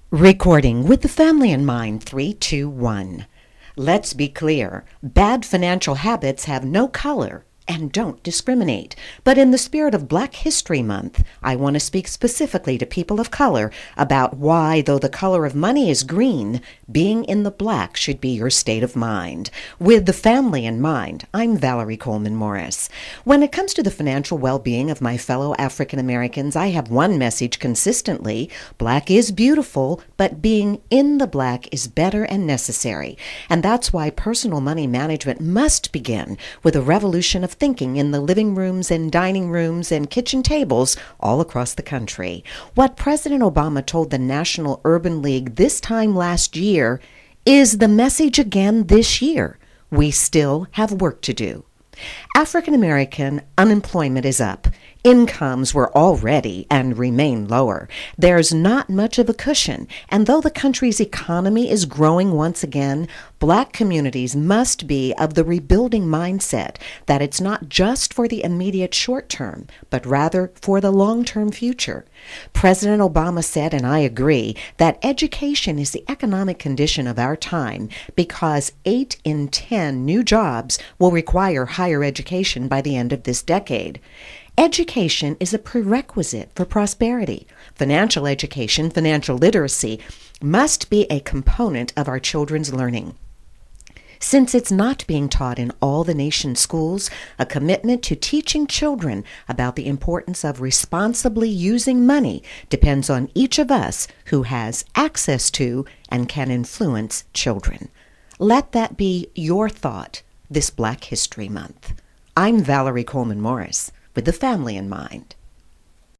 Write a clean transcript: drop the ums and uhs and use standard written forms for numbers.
Recording with the family in mind, 3, 2, 1. Let's be clear, bad financial habits have no color and don't discriminate. But in the spirit of Black History Month, I want to speak specifically to people of color about why, though the color of money is green, being in the black should be your state of mind. With the family in mind, I'm Valerie Coleman Morris. When it comes to the financial well-being of my fellow African Americans, I have one message consistently: black is beautiful, but being in the black is better and necessary. And that's why personal money management must begin with a revolution of thinking in the living rooms and dining rooms and kitchen tables all across the country. What President Obama told the National Urban League this time last year is the message again this year. We still have work to do. African American unemployment is up. Incomes were already and remain lower. There's not much of a cushion, and though the country's economy is growing once again, black communities must be of the rebuilding mindset that it's not just for the immediate short term, but rather for the long-term future. President Obama said, and I agree, that education is the economic condition of our time because 8 in 10 new jobs will require higher education by the end of this decade. Education is a prerequisite for prosperity. Financial education, financial literacy, must be a component of our children's learning. Since it's not being taught in all the nation's schools, a commitment to teaching children about the importance of responsibly using money depends on each of us who has access to and can influence children. Let that be your thought this Black History Month. I'm Valerie Coleman Morris, with the family in mind.